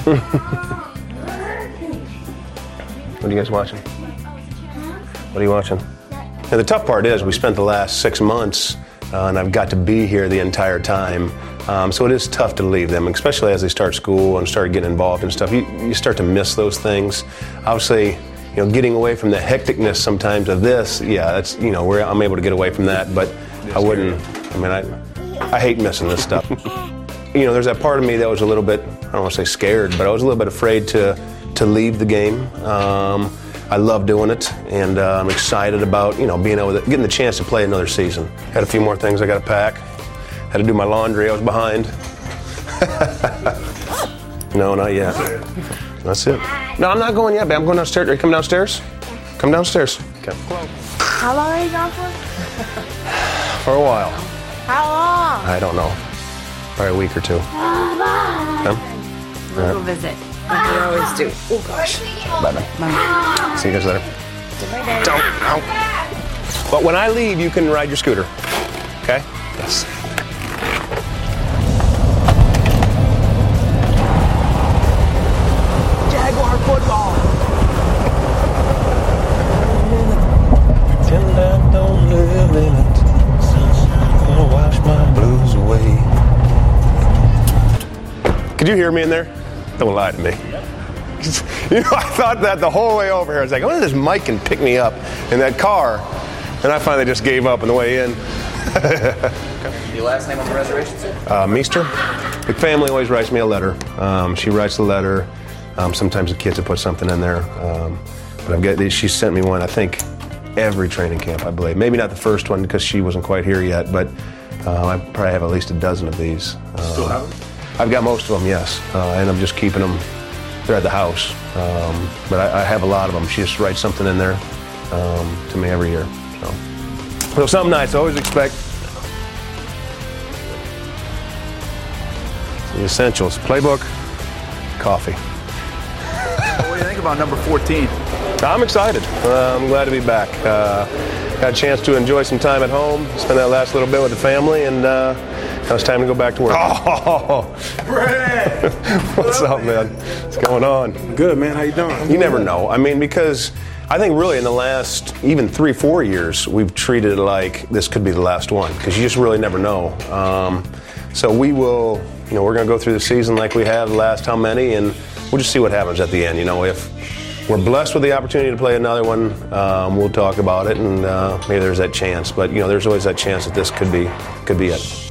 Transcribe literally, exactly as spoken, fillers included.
What are you guys watching? What are you watching? Now, the tough part is we spent the last six months, uh, and I've got to be here the entire time. Um, so it is tough to leave them, especially as they start school and start getting involved and stuff. You, you start to miss those things. Obviously, you know, getting away from the hecticness sometimes of this, yeah, that's, you know, where I'm able to get away from that, but I wouldn't, I mean, I, I hate missing this stuff. You know, there's that part of me that was a little bit, I don't want to say scared, but I was a little bit afraid to, to leave the game. Um, I love doing it, and uh, I'm excited about, you know, being able to, getting the chance to play another season. Had a few more things I got to pack. Had to do my laundry. I was behind. No, not yet. That's it. No, I'm not going yet, babe. I'm going downstairs. Are you coming downstairs? Come downstairs. Okay. How long are you gone for? For a while. How long? I don't know. Probably a week or two. Come. We'll go visit. Like we always do. Oh gosh. Bye bye. Bye. See you guys later. Don't. Ow. But when I leave, you can ride your scooter. Okay? Yes. Jaguar football. Pretend I don't live in it. Gonna wash my blues away. Could you hear me in there? Don't lie to me. You know, I thought that the whole way over here. I was like, I wonder if this mic can pick me up in that car. And I finally just gave up on the way in. Your last name on the reservation, sir? Uh, Meester. The family always writes me a letter. Um, she writes the letter. Um, sometimes the kids have put something in there. Um, but I've got, she sent me one, I think, every training camp, I believe. Maybe not the first one because she wasn't quite here yet, but uh, I probably have at least a dozen of these. Uh, Still have them? I've got most of them, yes. Uh, and I'm just keeping them. They're at the house. Um, but I, I have a lot of them. She just writes something in there um, to me every year. So, so something nice. I always expect the essentials. Playbook, coffee. What do you think about number fourteen? I'm excited. Uh, I'm glad to be back. Uh, got a chance to enjoy some time at home, spend that last little bit with the family, and uh, now it's time to go back to work. Oh, Brad! What's up, man? What's going on? Good, man. How you doing? You never know. I mean, because I think really in the last even three, four years, we've treated it like this could be the last one because you just really never know. Um, so we will, you know, we're going to go through the season like we have the last how many, and we'll just see what happens at the end. You know, if we're blessed with the opportunity to play another one, um, we'll talk about it, and uh, maybe there's that chance. But, you know, there's always that chance that this could be, could be it.